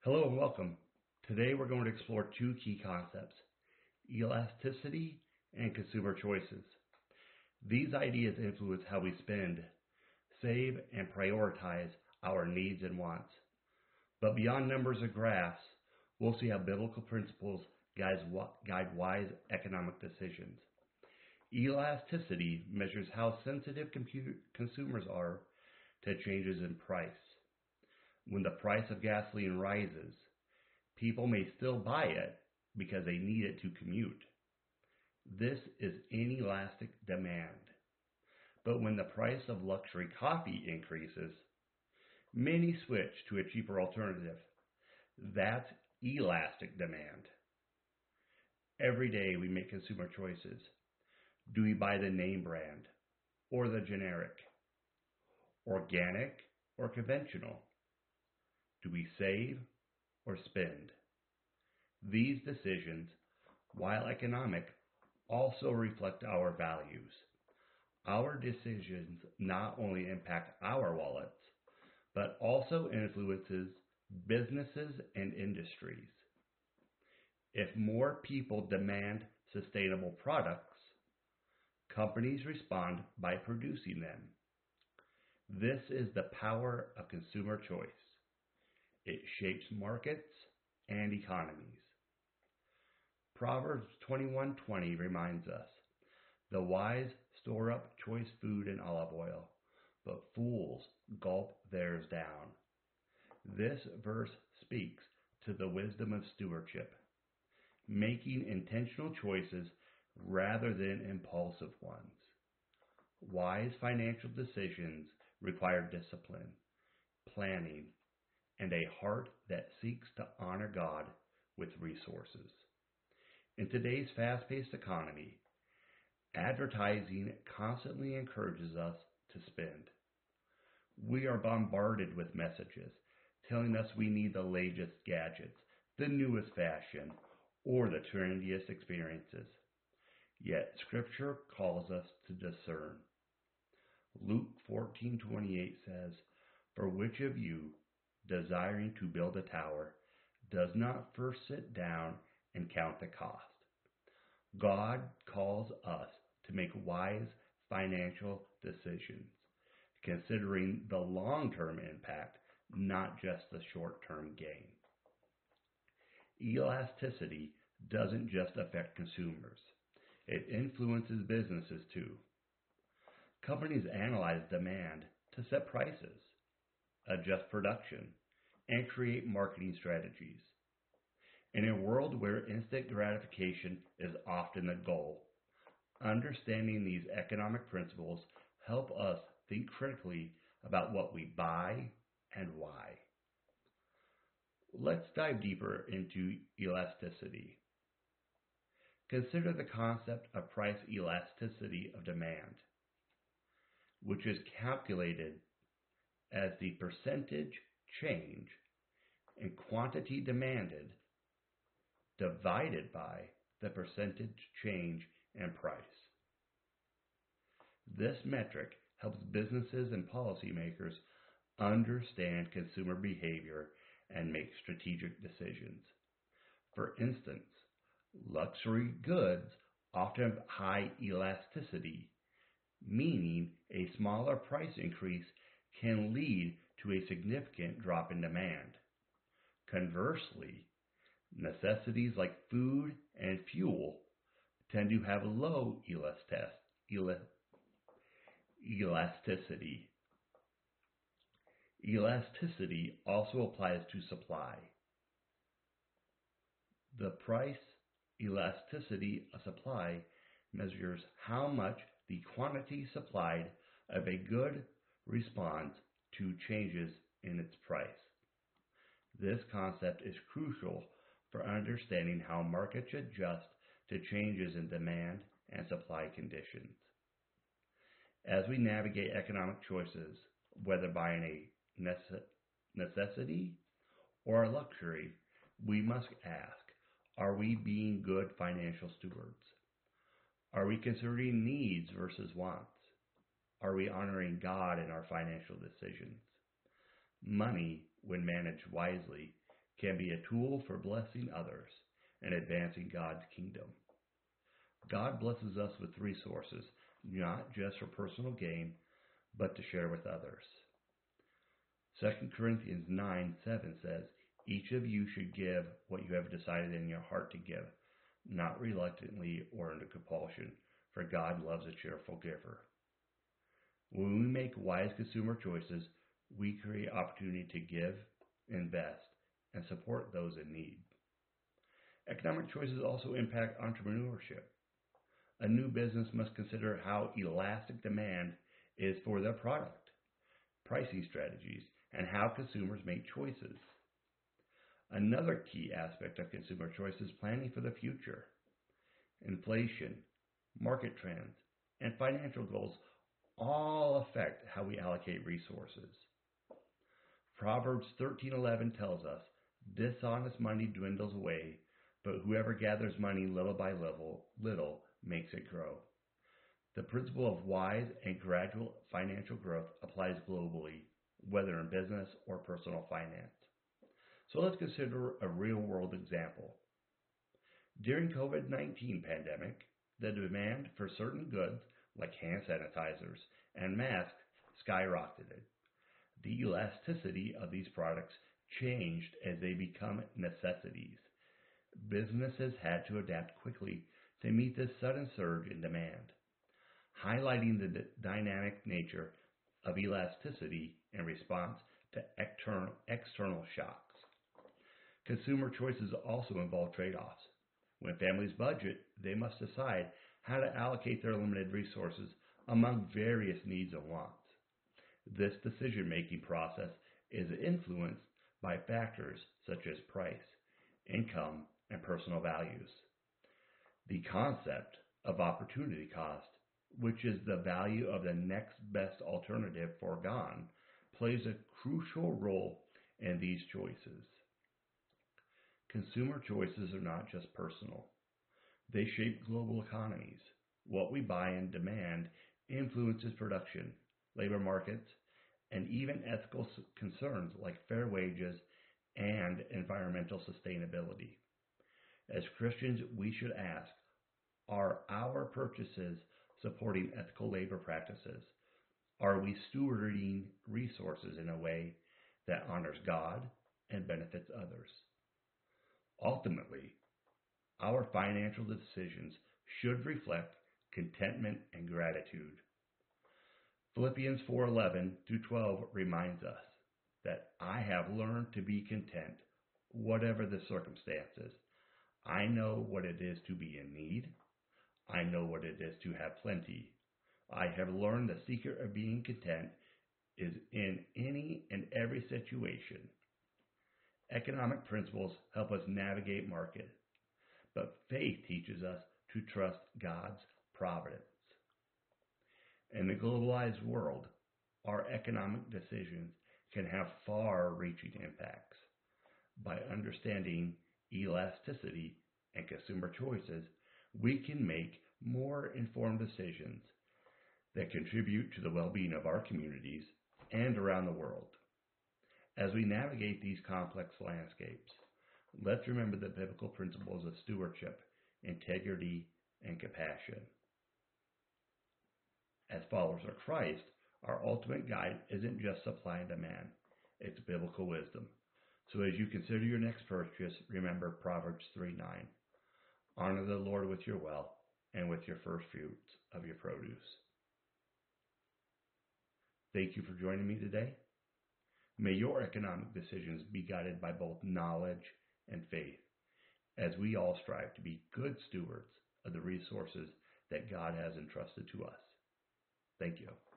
Hello and welcome. Today we're going to explore two key concepts, elasticity and consumer choices. These ideas influence how we spend, save, and prioritize our needs and wants. But beyond numbers and graphs, we'll see how biblical principles guide wise economic decisions. Elasticity measures how sensitive consumers are to changes in price. When the price of gasoline rises, people may still buy it because they need it to commute. This is inelastic demand. But when the price of luxury coffee increases, many switch to a cheaper alternative. That's elastic demand. Every day we make consumer choices. Do we buy the name brand or the generic? Organic or conventional? Do we save or spend? These decisions, while economic, also reflect our values. Our decisions not only impact our wallets, but also influences businesses and industries. If more people demand sustainable products, companies respond by producing them. This is the power of consumer choice. It shapes markets and economies. Proverbs 21:20 reminds us, "The wise store up choice food and olive oil, but fools gulp theirs down." This verse speaks to the wisdom of stewardship, making intentional choices rather than impulsive ones. Wise financial decisions require discipline, planning, and a heart that seeks to honor God with resources. In today's fast-paced economy, advertising constantly encourages us to spend. We are bombarded with messages telling us we need the latest gadgets, the newest fashion, or the trendiest experiences. Yet Scripture calls us to discern. Luke 14:28 says, "For which of you, desiring to build a tower, does not first sit down and count the cost?" God calls us to make wise financial decisions, considering the long-term impact, not just the short-term gain. Elasticity doesn't just affect consumers. It influences businesses too. Companies analyze demand to set prices, adjust production, and create marketing strategies. In a world where instant gratification is often the goal, understanding these economic principles help us think critically about what we buy and why. Let's dive deeper into elasticity. Consider the concept of price elasticity of demand, which is calculated as the percentage change in quantity demanded divided by the percentage change in price. This metric helps businesses and policymakers understand consumer behavior and make strategic decisions. For instance, luxury goods often have high elasticity, meaning a smaller price increase can lead to a significant drop in demand. Conversely, necessities like food and fuel tend to have low elasticity. Elasticity also applies to supply. The price elasticity of supply measures how much the quantity supplied of a good responds to changes in its price. This concept is crucial for understanding how markets adjust to changes in demand and supply conditions. As we navigate economic choices, whether buying a necessity or a luxury, we must ask, are we being good financial stewards? Are we considering needs versus wants? Are we honoring God in our financial decisions? Money, when managed wisely, can be a tool for blessing others and advancing God's kingdom. God blesses us with resources, not just for personal gain, but to share with others. 2 Corinthians 9:7 says, "Each of you should give what you have decided in your heart to give, not reluctantly or under compulsion, for God loves a cheerful giver." When we make wise consumer choices, we create opportunity to give, invest, and support those in need. Economic choices also impact entrepreneurship. A new business must consider how elastic demand is for their product, pricing strategies, and how consumers make choices. Another key aspect of consumer choice is planning for the future. Inflation, market trends, and financial goals all affect how we allocate resources. Proverbs 13:11 tells us, "Dishonest money dwindles away, but whoever gathers money little by little makes it grow." The principle of wise and gradual financial growth applies globally, whether in business or personal finance. So let's consider a real-world example. During COVID-19 pandemic, the demand for certain goods like hand sanitizers and masks skyrocketed. The elasticity of these products changed as they become necessities. Businesses had to adapt quickly to meet this sudden surge in demand, highlighting the dynamic nature of elasticity in response to external shocks. Consumer choices also involve trade-offs. When families budget, they must decide how to allocate their limited resources among various needs and wants. This decision-making process is influenced by factors such as price, income, and personal values. The concept of opportunity cost, which is the value of the next best alternative foregone, plays a crucial role in these choices. Consumer choices are not just personal. They shape global economies. What we buy and demand influences production, labor markets, and even ethical concerns like fair wages and environmental sustainability. As Christians, we should ask, are our purchases supporting ethical labor practices? Are we stewarding resources in a way that honors God and benefits others? Ultimately, our financial decisions should reflect contentment and gratitude. Philippians 4:11-12 reminds us that I have learned to be content, whatever the circumstances. I know what it is to be in need. I know what it is to have plenty. I have learned the secret of being content is in any and every situation. Economic principles help us navigate market, but faith teaches us to trust God's providence. In the globalized world, our economic decisions can have far-reaching impacts. By understanding elasticity and consumer choices, we can make more informed decisions that contribute to the well-being of our communities and around the world. As we navigate these complex landscapes, let's remember the biblical principles of stewardship, integrity, and compassion. As followers of Christ, our ultimate guide isn't just supply and demand, it's biblical wisdom. So as you consider your next purchase, remember Proverbs 3:9. Honor the Lord with your wealth and with your first fruits of your produce. Thank you for joining me today. May your economic decisions be guided by both knowledge and faith, as we all strive to be good stewards of the resources that God has entrusted to us. Thank you.